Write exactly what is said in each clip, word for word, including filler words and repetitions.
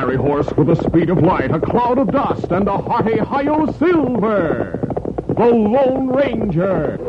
fiery horse with the speed of light, a cloud of dust, and a hearty Hi-Yo Silver, the Lone Ranger.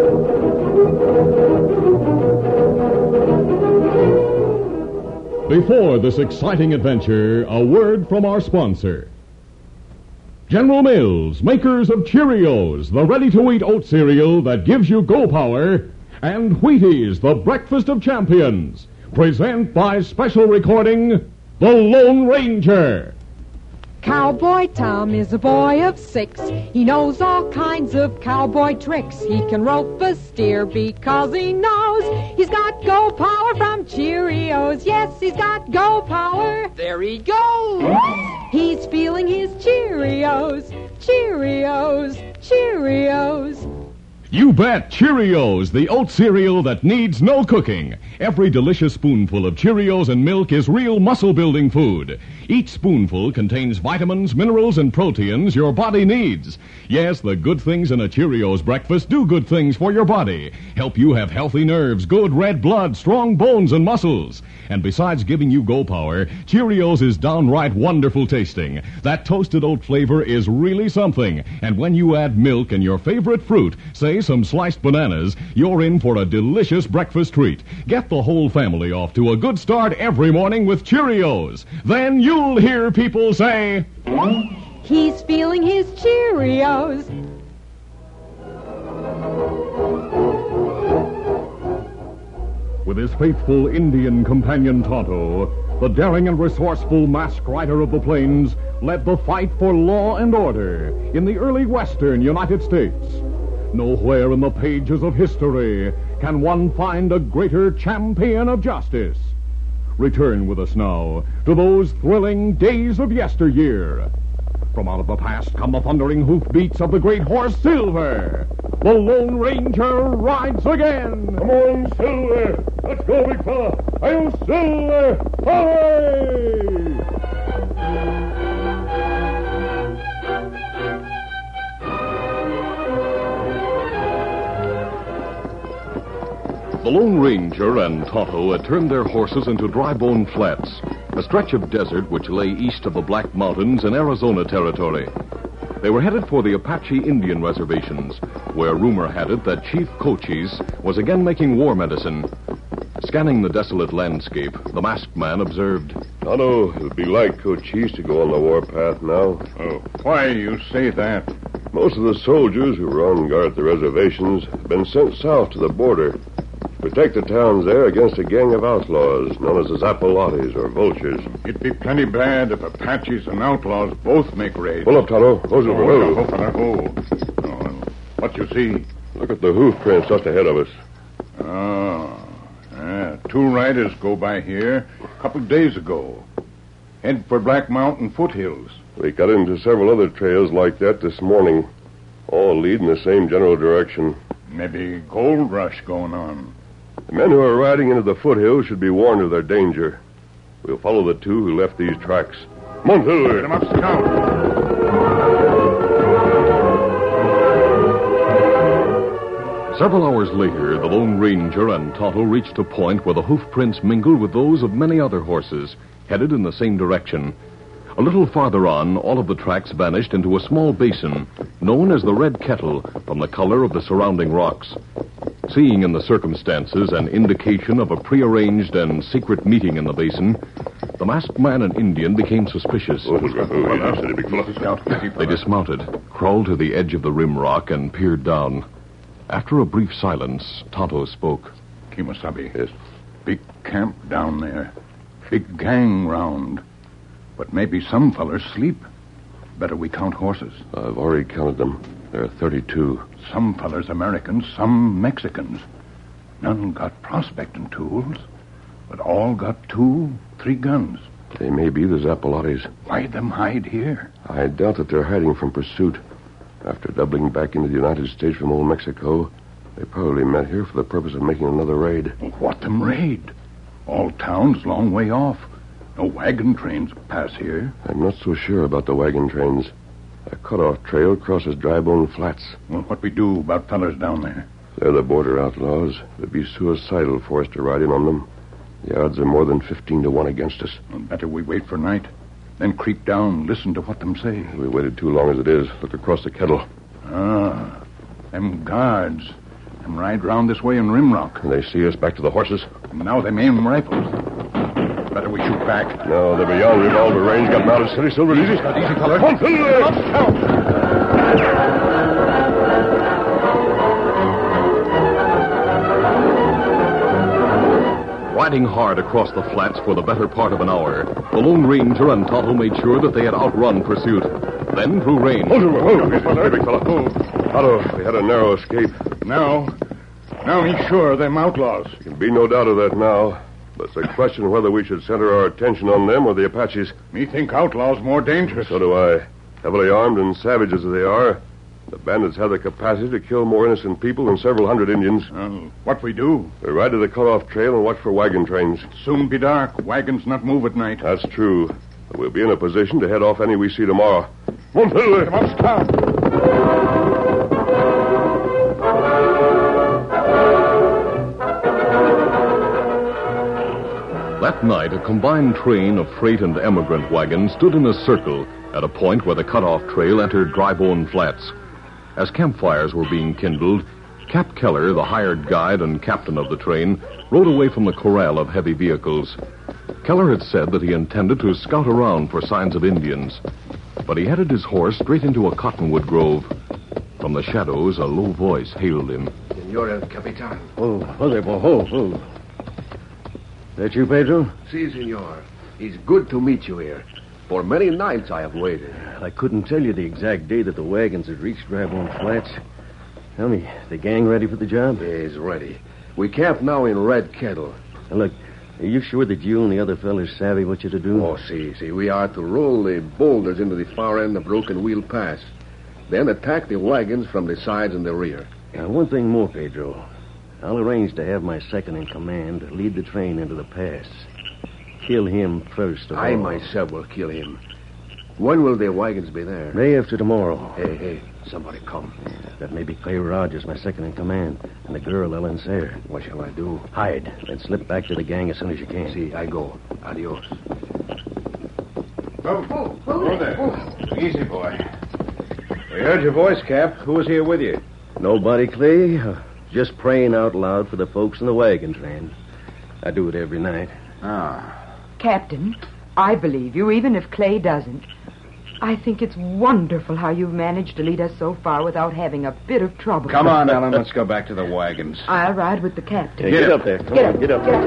Before this exciting adventure, a word from our sponsor. General Mills, makers of Cheerios, the ready-to-eat oat cereal that gives you go power, and Wheaties, the breakfast of champions, present by special recording, The Lone Ranger. Cowboy Tom is a boy of six. He knows all kinds of cowboy tricks. He can rope a steer because he knows he's got go power from Cheerios. Yes, he's got go power. There he goes. He's feeling his Cheerios, Cheerios, Cheerios. You bet, Cheerios, the oat cereal that needs no cooking. Every delicious spoonful of Cheerios and milk is real muscle-building food. Each spoonful contains vitamins, minerals, and proteins your body needs. Yes, the good things in a Cheerios breakfast do good things for your body. Help you have healthy nerves, good red blood, strong bones, and muscles. And besides giving you go power, Cheerios is downright wonderful tasting. That toasted oat flavor is really something. And when you add milk and your favorite fruit, say some sliced bananas, you're in for a delicious breakfast treat. Get the whole family off to a good start every morning with Cheerios. Then you'll hear people say, he's feeling his Cheerios. With his faithful Indian companion Tonto, the daring and resourceful masked rider of the plains led the fight for law and order in the early western United States. Nowhere in the pages of history can one find a greater champion of justice. Return with us now to those thrilling days of yesteryear. From out of the past come the thundering hoofbeats of the great horse Silver. The Lone Ranger rides again. Come on, Silver. Let's go, big fella. I'll Silver. Hooray! The Lone Ranger and Tonto had turned their horses into Dry Bone Flats, a stretch of desert which lay east of the Black Mountains in Arizona territory. They were headed for the Apache Indian reservations, where rumor had it that Chief Cochise was again making war medicine. Scanning the desolate landscape, the masked man observed, Tonto, it'll be like Cochise to go on the warpath now. Oh, why you say that? Most of the soldiers who were on guard at the reservations have been sent south to the border. Protect the towns there against a gang of outlaws known as the Zappalates or Vultures. It'd be plenty bad if Apaches and outlaws both make raids. Pull up, Tonto. Those are the Oh, road. oh, oh, oh. What you see? Look at the hoof prints just ahead of us. Oh, yeah. Two riders go by here a couple days ago. Head for Black Mountain foothills. We got into several other trails like that this morning. All lead in the same general direction. Maybe gold rush going on. The men who are riding into the foothills should be warned of their danger. We'll follow the two who left these tracks. Come on, Silver. Get them up, Scout. Several hours later, the Lone Ranger and Tonto reached a point where the hoof prints mingled with those of many other horses, headed in the same direction. A little farther on, all of the tracks vanished into a small basin, known as the Red Kettle, from the color of the surrounding rocks. Seeing in the circumstances an indication of a prearranged and secret meeting in the basin, the masked man and Indian became suspicious. Oh, oh, yeah, steady, big fella. Scout, They dismounted, crawled to the edge of the rim rock, and peered down. After a brief silence, Tonto spoke. Kemosabe. Yes. Big camp down there. Big gang round. But maybe some fellers sleep. Better we count horses. I've already counted them. There are thirty-two. Some fellers Americans, some Mexicans. None got prospecting tools, but all got two, three guns. They may be the Zappalates. Why them hide here? I doubt that they're hiding from pursuit. After doubling back into the United States from old Mexico, they probably met here for the purpose of making another raid. What them raid? All towns long way off. No wagon trains pass here. I'm not so sure about the wagon trains. A cutoff trail crosses Dry Bone Flats. Well, what we do about fellers down there? They're the border outlaws. It'd be suicidal for us to ride in on them. The odds are more than fifteen to one against us. Well, better we wait for night. Then creep down, listen to what them say. We waited too long as it is. Look across the kettle. Ah, them guards. Them ride round this way in Rimrock. Can they see us back to the horses? And now them aim rifles. Better we shoot back. No, they're beyond revolver range. Got mounted. Steady, Silver. Easy. Easy, feller. Come on, Riding hard across the flats for the better part of an hour, the Lone Ranger and Tonto made sure that they had outrun pursuit. Then, through range... Hold it, hold it, hold it, big fella. Tonto, we had a narrow escape. Now, now he's sure them outlaws. There can be no doubt of that now. But it's a question whether we should center our attention on them or the Apaches. Me think outlaws more dangerous. So do I. Heavily armed and savage as they are, the bandits have the capacity to kill more innocent people than several hundred Indians. Uh, what we do? We ride to the cut-off trail and watch for wagon trains. Soon be dark. Wagons not move at night. That's true. But we'll be in a position to head off any we see tomorrow. Come on, Fiddler. Come on, Scout. That night, a combined train of freight and emigrant wagons stood in a circle at a point where the cut-off trail entered Drybone Flats. As campfires were being kindled, Cap Keller, the hired guide and captain of the train, rode away from the corral of heavy vehicles. Keller had said that he intended to scout around for signs of Indians, but he headed his horse straight into a cottonwood grove. From the shadows, a low voice hailed him. Senor El Capitan. Oh, oh, there, oh, oh. That you, Pedro? Si, senor. It's good to meet you here. For many nights I have waited. I couldn't tell you the exact day that the wagons had reached Drybone Flats. Tell me, the gang ready for the job? Is ready. We camp now in Red Kettle. Now, look, are you sure that you and the other fellas savvy what you're to do? Oh, see, see. We are to roll the boulders into the far end of Broken Wheel Pass. Then attack the wagons from the sides and the rear. Now, one thing more, Pedro. I'll arrange to have my second in command lead the train into the pass. Kill him first of I all. myself will kill him. When will the wagons be there? Day after tomorrow. Hey, hey, somebody come. That may be Clay Rogers, my second in command, and the girl, Ellen Sayre. What shall I do? Hide, then slip back to the gang as soon as you can. See, I go. Adios. Oh, oh, oh there. Easy, boy. We heard your voice, Cap. Who was here with you? Nobody, Clay. Uh, just praying out loud for the folks in the wagon train. I do it every night. Ah. Captain, I believe you, even if Clay doesn't. I think it's wonderful how you've managed to lead us so far without having a bit of trouble. Come on, Ellen. Let's go back to the wagons. I'll ride with the captain. Hey, get, get up there. Come get on, up. get up. Get up.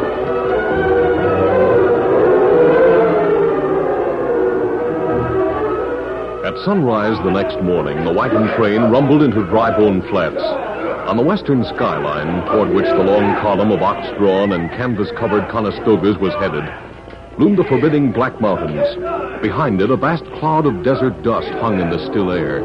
At sunrise the next morning, the wagon train rumbled into Drybone Flats. On the western skyline, toward which the long column of ox-drawn and canvas-covered Conestogas was headed, loomed the forbidding Black Mountains. Behind it, a vast cloud of desert dust hung in the still air.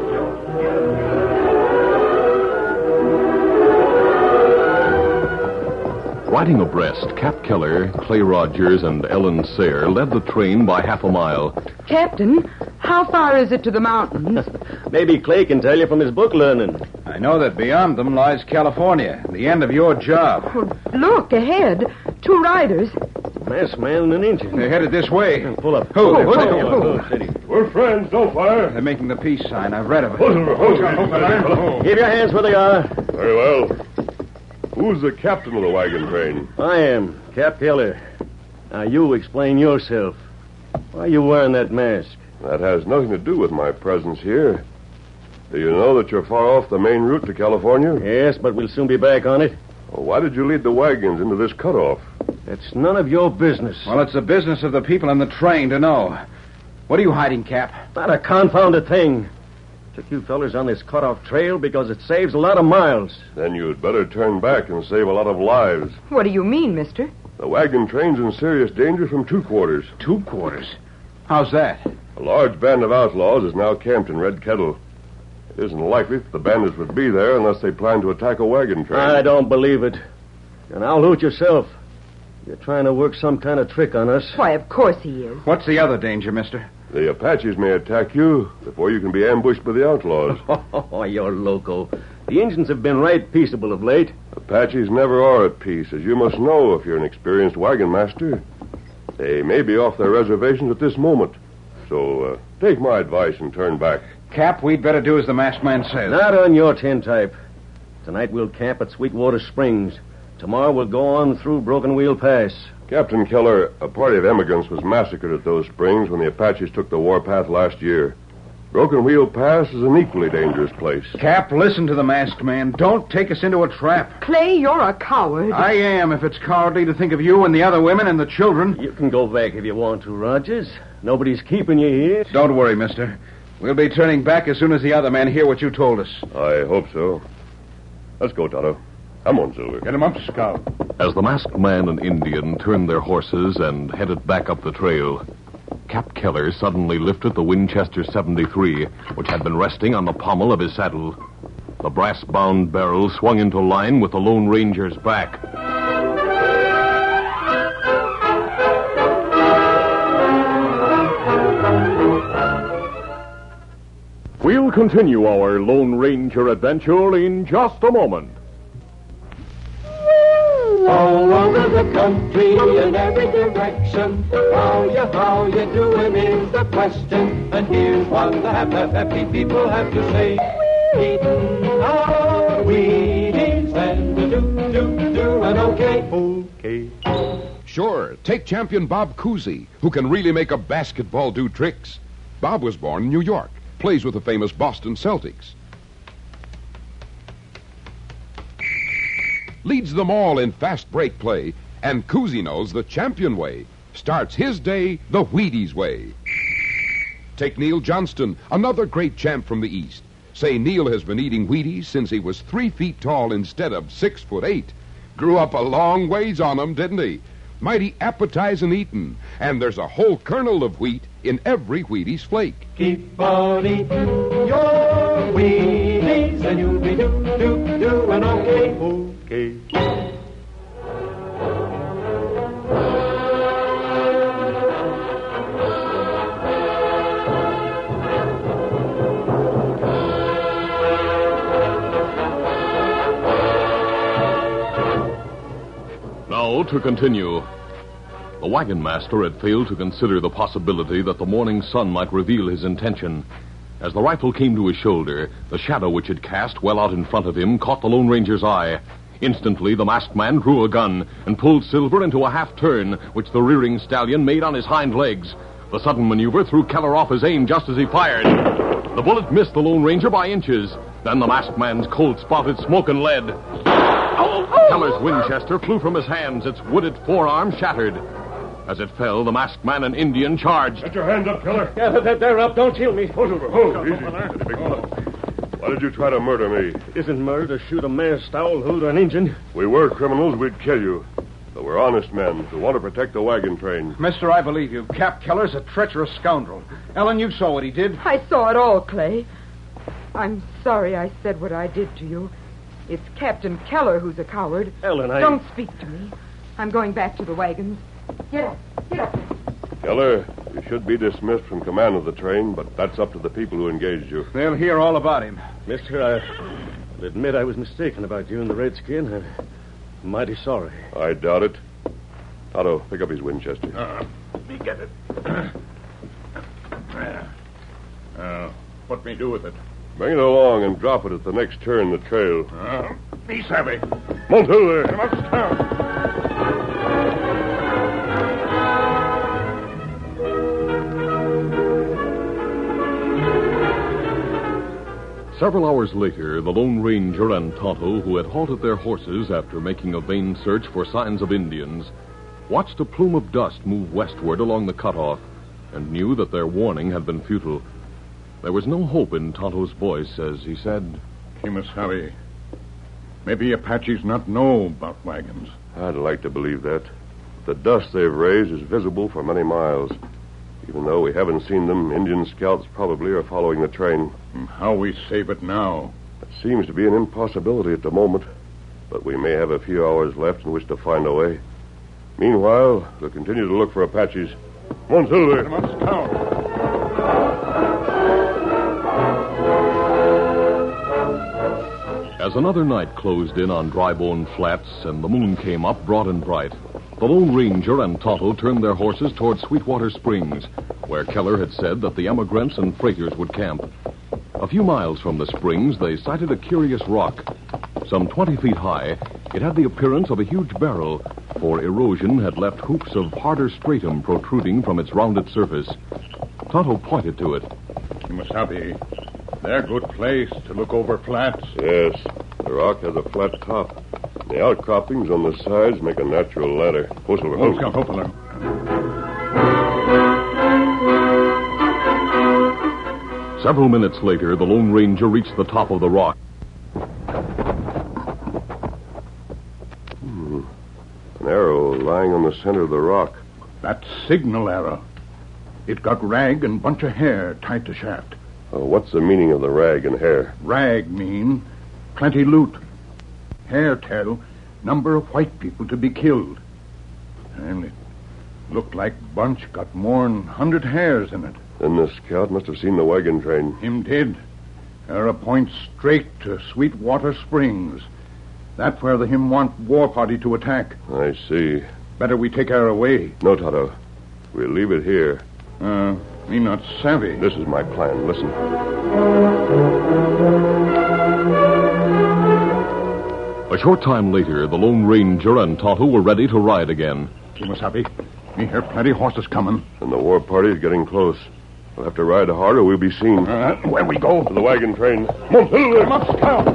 Riding abreast, Cap Keller, Clay Rogers, and Ellen Sayre led the train by half a mile. Captain, how far is it to the mountains? Maybe Clay can tell you from his book learning. I know that beyond them lies California, the end of your job. Oh, look, ahead. Two riders. Masked man and an Indian. They're headed this way. Pull up. Who? Pull Who? up. Who? Pull up. Steady. We're friends. Don't fire. They're making the peace sign. I've read of it. Hold it, hold it, hold it. Keep your hands where they are. Very well. Who's the captain of the wagon train? I am, Cap Keller. Now, you explain yourself. Why are you wearing that mask? That has nothing to do with my presence here. Do you know that you're far off the main route to California? Yes, but we'll soon be back on it. Well, why did you lead the wagons into this cutoff? That's none of your business. Well, it's the business of the people in the train to know. What are you hiding, Cap? Not a confounded thing. Took you fellers on this cut-off trail because it saves a lot of miles. Then you'd better turn back and save a lot of lives. What do you mean, mister? The wagon train's in serious danger from two quarters. Two quarters? How's that? A large band of outlaws is now camped in Red Kettle. It isn't likely that the bandits would be there unless they plan to attack a wagon train. I don't believe it. And I'll loot yourself. You're trying to work some kind of trick on us. Why, of course he is. What's the other danger, mister? The Apaches may attack you before you can be ambushed by the outlaws. Oh, you're loco. The Indians have been right peaceable of late. Apaches never are at peace, as you must know if you're an experienced wagon master. They may be off their reservations at this moment. So uh, take my advice and turn back. Cap, we'd better do as the masked man says. Not on your tintype. Tonight we'll camp at Sweetwater Springs. Tomorrow we'll go on through Broken Wheel Pass. Captain Keller, a party of emigrants was massacred at those springs when the Apaches took the warpath last year. Broken Wheel Pass is an equally dangerous place. Cap, listen to the masked man. Don't take us into a trap. Clay, you're a coward. I am, if it's cowardly to think of you and the other women and the children. You can go back if you want to, Rogers. Nobody's keeping you here. Don't worry, mister. We'll be turning back as soon as the other men hear what you told us. I hope so. Let's go, Tonto. Come on, Silver. Get him up, Scout. As the masked man and Indian turned their horses and headed back up the trail, Cap Keller suddenly lifted the Winchester seventy-three, which had been resting on the pommel of his saddle. The brass-bound barrel swung into line with the Lone Ranger's back. We'll continue our Lone Ranger adventure in just a moment. All over the country, in every direction, how you, how you doing is the question. And here's what the happy, happy people have to say. Eating our Wheaties and do, do, doing okay. Okay. Sure, take champion Bob Cousy, who can really make a basketball do tricks. Bob was born in New York, plays with the famous Boston Celtics. Leads them all in fast break play, and Cousy knows the champion way. Starts his day the Wheaties way. Take Neil Johnston, another great champ from the East. Say Neil has been eating Wheaties since he was three feet tall instead of six foot eight. Grew up a long ways on 'em, didn't he? Mighty appetizing eatin', and there's a whole kernel of wheat in every Wheaties flake. Keep on eating your Wheaties and you'll be do, do, doing okay. Okay. Now, to continue. The wagon master had failed to consider the possibility that the morning sun might reveal his intention. As the rifle came to his shoulder, the shadow which it cast well out in front of him caught the Lone Ranger's eye. Instantly, the masked man drew a gun and pulled Silver into a half-turn, which the rearing stallion made on his hind legs. The sudden maneuver threw Keller off his aim just as he fired. The bullet missed the Lone Ranger by inches. Then the masked man's Colt spouted smoke and lead. Oh! Keller's Winchester flew from his hands, its wooded forearm shattered. As it fell, the masked man and Indian charged. Get your hands up, Keller. Yeah, they're, they're up. Don't kill me. Hold over. Hold. Easy. Steady, big fella. Why did you try to murder me? It isn't murder to shoot a masked owl who'd an Injun. If we were criminals, we'd kill you. But we're honest men who want to protect the wagon train. Mister, I believe you. Cap Keller's a treacherous scoundrel. Ellen, you saw what he did. I saw it all, Clay. I'm sorry I said what I did to you. It's Captain Keller who's a coward. Ellen, I... Don't speak to me. I'm going back to the wagons. Get up. Get up. Keller, you should be dismissed from command of the train, but that's up to the people who engaged you. They'll hear all about him. Mister, I admit I was mistaken about you and the Redskin. I'm mighty sorry. I doubt it. Tonto, pick up his Winchester. Uh, let me get it. uh, what me do with it? Bring it along and drop it at the next turn in the trail. Uh, be savvy. Mount Hill there. Come up, Scout. Several hours later, the Lone Ranger and Tonto, who had halted their horses after making a vain search for signs of Indians, watched a plume of dust move westward along the cutoff and knew that their warning had been futile. There was no hope in Tonto's voice as he said, Kimasabi, maybe Apaches not know about wagons. I'd like to believe that. The dust they've raised is visible for many miles. Even though we haven't seen them, Indian scouts probably are following the train. How we save it now? It seems to be an impossibility at the moment, but we may have a few hours left in which to find a way. Meanwhile, we'll continue to look for Apaches. Come on, Silver. Come on, Scout. As another night closed in on Drybone Flats and the moon came up broad and bright, the Lone Ranger and Tonto turned their horses toward Sweetwater Springs, where Keller had said that the emigrants and freighters would camp. A few miles from the springs, they sighted a curious rock. Some twenty feet high, it had the appearance of a huge barrel, for erosion had left hoops of harder stratum protruding from its rounded surface. Tonto pointed to it. Kimasabi, they're a good place to look over flats. Yes, the rock has a flat top. The outcroppings on the sides make a natural ladder. Hustle, Oh, hustle. hopefully. Several minutes later, the Lone Ranger reached the top of the rock. Hmm. An arrow lying on the center of the rock. That signal arrow. It got rag and bunch of hair tied to shaft. Uh, what's the meaning of the rag and hair? Rag mean plenty loot. Hair tell number of white people to be killed. And it looked like bunch got more'n hundred hairs in it. Then the scout must have seen the wagon train. Him did. Arrow points straight to Sweetwater Springs. That's where the him want war party to attack. I see. Better we take her away. No, Tonto. We'll leave it here. Uh, me not savvy. This is my plan. Listen. A short time later, the Lone Ranger and Tonto were ready to ride again. Kimasabi, me hear plenty horses coming. And the war party is getting close. We'll have to ride hard or we'll be seen. Uh, where we go? To the wagon train. Come on, Silver. Come up, Scout.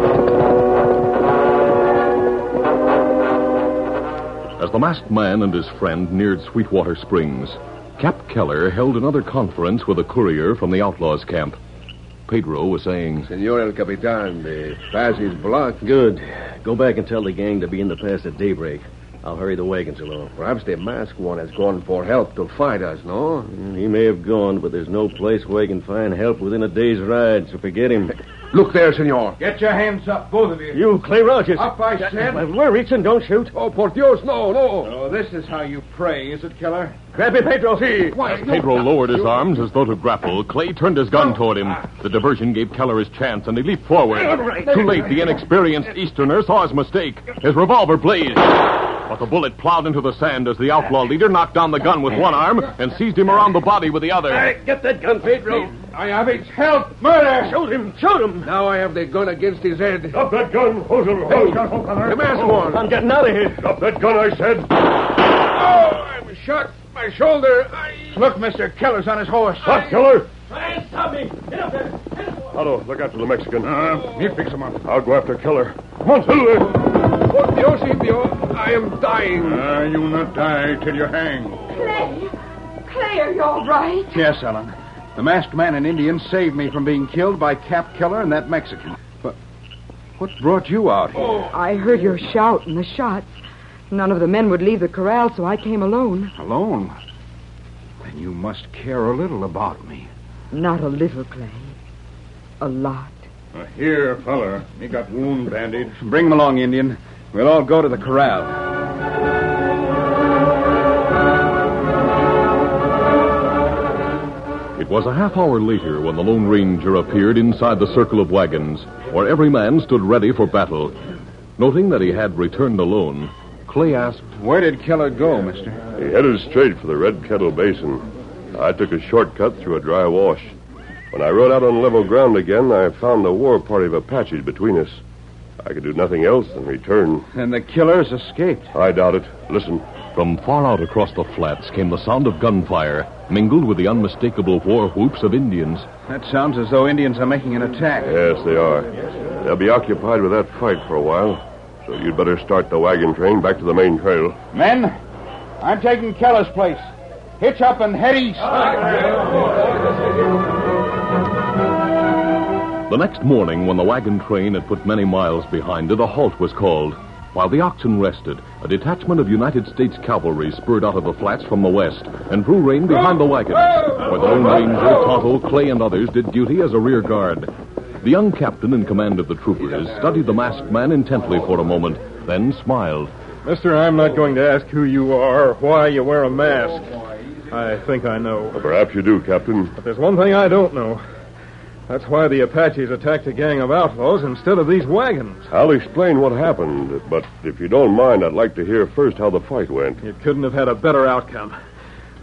As the masked man and his friend neared Sweetwater Springs, Cap Keller held another conference with a courier from the outlaws' camp. Pedro was saying, Senor El Capitan, the pass is blocked. Good. Go back and tell the gang to be in the pass at daybreak. I'll hurry the wagons along. Perhaps the masked one has gone for help to fight us, no? He may have gone, but there's no place where he can find help within a day's ride, so forget him. Look there, senor. Get your hands up, both of you. You, Clay Rogers. Up, I said. We're reaching, don't shoot. Oh, por Dios, no, no. Oh, this is how you pray, is it, Keller? Grab him, Pedro. See. As Pedro lowered his arms as though to grapple, Clay turned his gun toward him. The diversion gave Keller his chance, and he leaped forward. Too late, the inexperienced Easterner saw his mistake. His revolver blazed. But the bullet plowed into the sand as the outlaw leader knocked down the gun with one arm and seized him around the body with the other. Hey, get that gun, Pedro. I have it. Help! Murder! Shoot him! Shoot him! Now I have the gun against his head. Drop that gun, Hustle. Hey, the masked one. I'm getting out of here. Drop that gun, I said. Oh, I'm shot. My shoulder. I... Look, Mister Keller's on his horse. Stop, Keller. Hey, stop me! Get up there! Otto, look after the Mexican. Uh, me fix him up. I'll go after Keller. Come on, Silver. Por Dios, Indio. I am dying. Uh, you not die till you hang. Clay. Clay, are you all right? Yes, Ellen. The masked man and Indian saved me from being killed by Cap Keller and that Mexican. But what brought you out here? Oh, I heard your shout and the shots. None of the men would leave the corral, so I came alone. Alone? Then you must care a little about me. Not a little, Clay. A lot. Uh, here, feller. Me got wound bandage. Bring him along, Indian. We'll all go to the corral. It was a half hour later when the Lone Ranger appeared inside the circle of wagons, where every man stood ready for battle. Noting that he had returned alone, Clay asked, Where did Keller go, mister? He headed straight for the Red Kettle Basin. I took a shortcut through a dry wash. When I rode out on level ground again, I found a war party of Apaches between us. I could do nothing else than return. And the killers escaped. I doubt it. Listen. From far out across the flats came the sound of gunfire, mingled with the unmistakable war whoops of Indians. That sounds as though Indians are making an attack. Yes, they are. They'll be occupied with that fight for a while. So you'd better start the wagon train back to the main trail. Men, I'm taking Keller's place. Hitch up and head east. The next morning, when the wagon train had put many miles behind it, a halt was called. While the oxen rested, a detachment of United States cavalry spurred out of the flats from the west and drew rein behind the wagons, where the Lone Ranger, Tonto, Clay, and others did duty as a rear guard. The young captain in command of the troopers studied the masked man intently for a moment, then smiled. Mister, I'm not going to ask who you are or why you wear a mask. I think I know. Well, perhaps you do, Captain. But there's one thing I don't know. That's why the Apaches attacked a gang of outlaws instead of these wagons. I'll explain what happened, but if you don't mind, I'd like to hear first how the fight went. You couldn't have had a better outcome.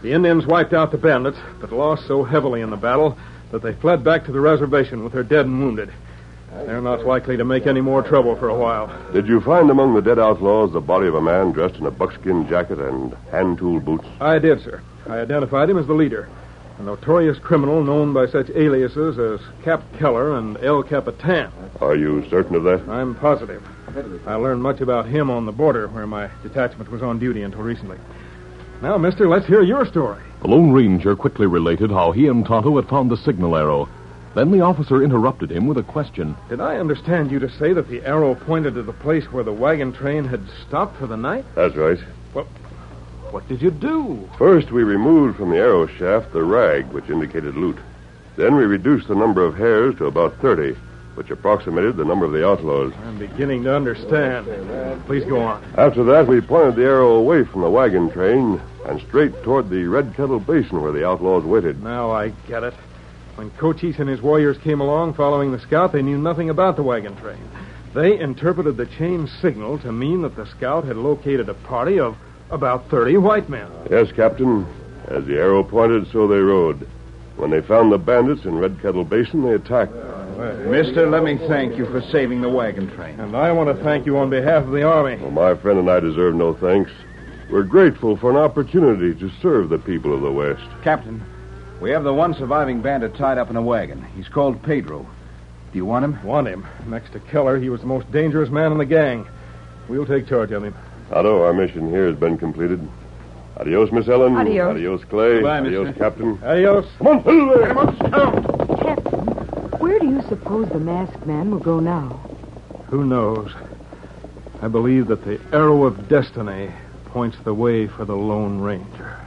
The Indians wiped out the bandits, but lost so heavily in the battle that they fled back to the reservation with their dead and wounded. They're not likely to make any more trouble for a while. Did you find among the dead outlaws the body of a man dressed in a buckskin jacket and hand-tool boots? I did, sir. I identified him as the leader, a notorious criminal known by such aliases as Cap Keller and El Capitan. Are you certain of that? I'm positive. I learned much about him on the border where my detachment was on duty until recently. Now, mister, let's hear your story. The Lone Ranger quickly related how he and Tonto had found the signal arrow. Then the officer interrupted him with a question. Did I understand you to say that the arrow pointed to the place where the wagon train had stopped for the night? That's right. Well, what did you do? First, we removed from the arrow shaft the rag, which indicated loot. Then we reduced the number of hairs to about thirty, which approximated the number of the outlaws. I'm beginning to understand. Please go on. After that, we pointed the arrow away from the wagon train and straight toward the Red Kettle Basin where the outlaws waited. Now I get it. When Cochise and his warriors came along following the scout, they knew nothing about the wagon train. They interpreted the chain signal to mean that the scout had located a party of about thirty white men. Yes, Captain. As the arrow pointed, so they rode. When they found the bandits in Red Kettle Basin, they attacked. Mister, let me thank you for saving the wagon train. And I want to thank you on behalf of the Army. Well, my friend and I deserve no thanks. We're grateful for an opportunity to serve the people of the West. Captain, we have the one surviving bandit tied up in a wagon. He's called Pedro. Do you want him? Want him? Next to Keller, he was the most dangerous man in the gang. We'll take charge of him. Otto, our mission here has been completed. Adios, Miss Ellen. Adios. Adios, Clay. Goodbye, Adios, mister. Captain. Adios. Come on, Silver. Come on, down. Captain, where do you suppose the masked man will go now? Who knows? I believe that the arrow of destiny points the way for the Lone Ranger.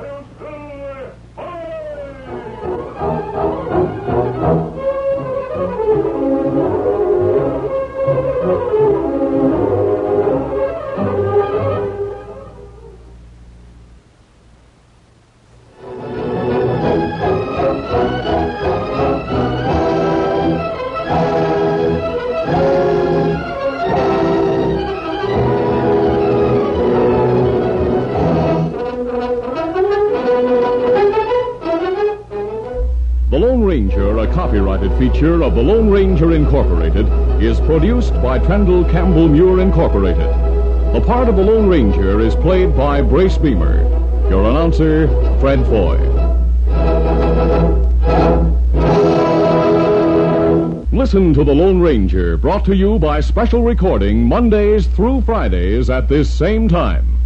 Copyrighted feature of the Lone Ranger Incorporated is produced by Trendle Campbell Muir Incorporated. The part of the Lone Ranger is played by Brace Beamer. Your announcer, Fred Foy. Listen to the Lone Ranger, brought to you by special recording Mondays through Fridays at this same time.